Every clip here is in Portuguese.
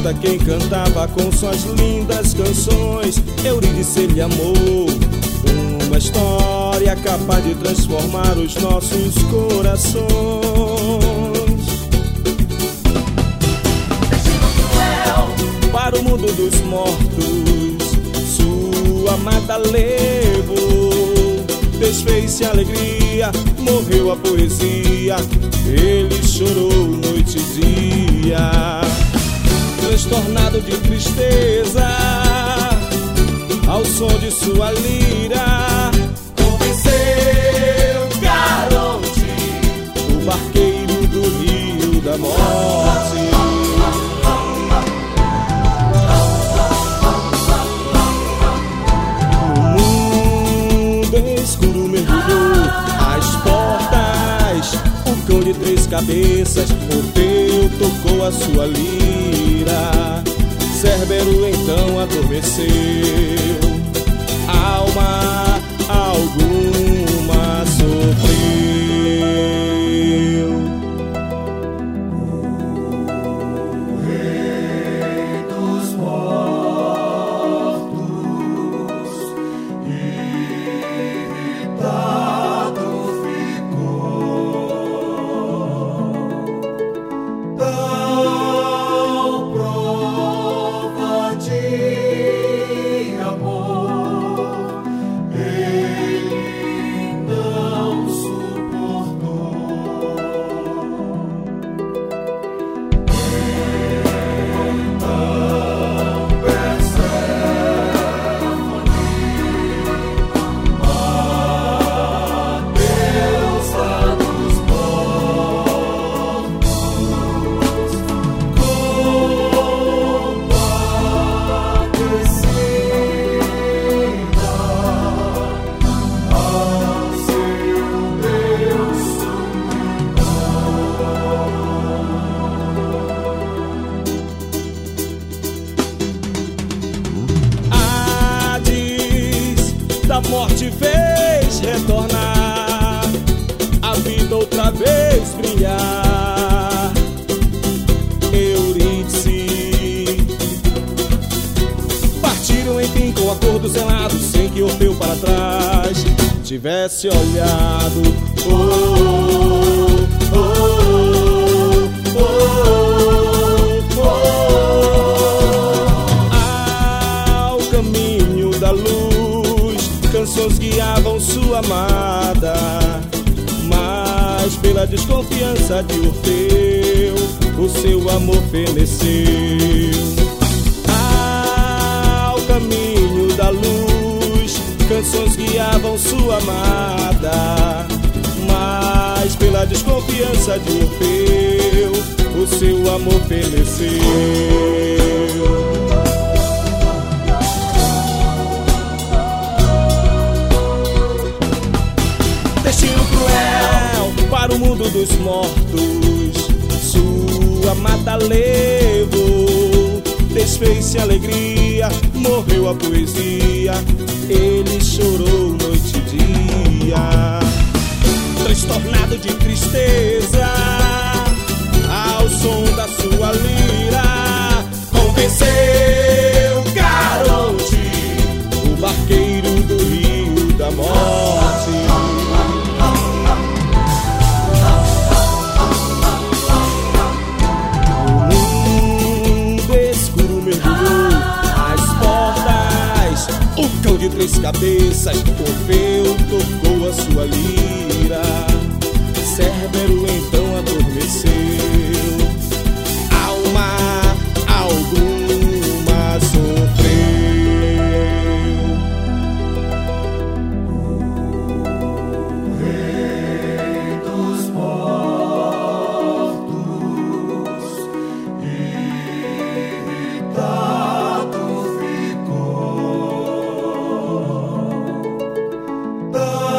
poeta quem cantava com suas lindas canções. Eurídice lhe amou, uma história capaz de transformar os nossos corações. Para o mundo dos mortos, sua amada levou. Desfez-se a alegria, morreu a poesia. Ele chorou noite e dia, transtornado de tristeza, ao som de sua lira. Convenceu Caronte, o barqueiro do rio da morte. Escuro mergulhou as portas, o cão de três cabeças, Orfeu tocou a sua lira. Cérbero então adormeceu, alma alguma sofreu. O rei dos mortos da morte fez retornar, a vida outra vez brilhar. Eurídice partiram enfim com acordo selado, sem que Orfeu para trás tivesse olhado. Ao caminho da luz, canções guiavam sua amada, mas pela desconfiança de Orfeu, o seu amor feneceu. Ao caminho da luz, canções guiavam sua amada, mas pela desconfiança de Orfeu, o seu amor feneceu. Destino cruel para o mundo dos mortos, sua amada levou. Desfez-se a alegria, morreu a poesia. Ele chorou noite e dia, transtornado de tristeza, ao som da sua lira. Convenceu Caronte, o barqueiro do rio da morte. De três cabeças, Orfeu tocou a sua lira. Cérbero então adormeceu, alma alguma sofreu. O rei dos mortos, irritado ficou.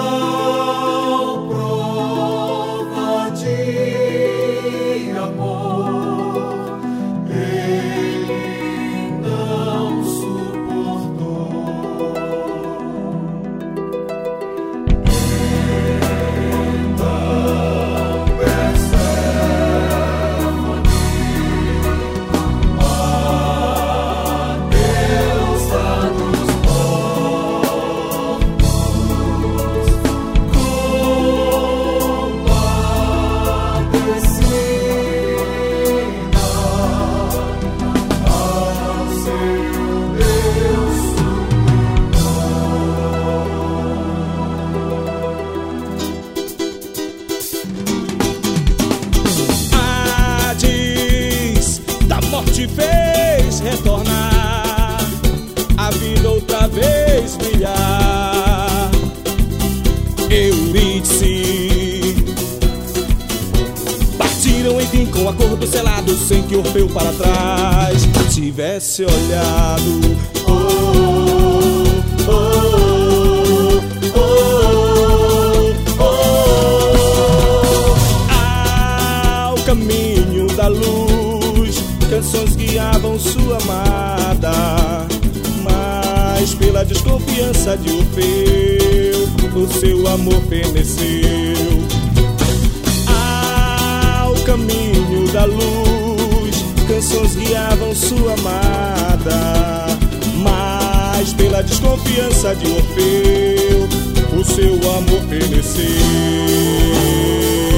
Prova de amor. te fez retornar, a vida outra vez brilhar. Eurídice, partiram enfim com acordo selado, sem que Orfeu para trás tivesse olhado. Ao caminho da luz, canções guiavam sua amada, mas pela desconfiança de Orfeu, o seu amor feneceu. Ao caminho da luz, canções guiavam sua amada, mas pela desconfiança de Orfeu, o seu amor feneceu.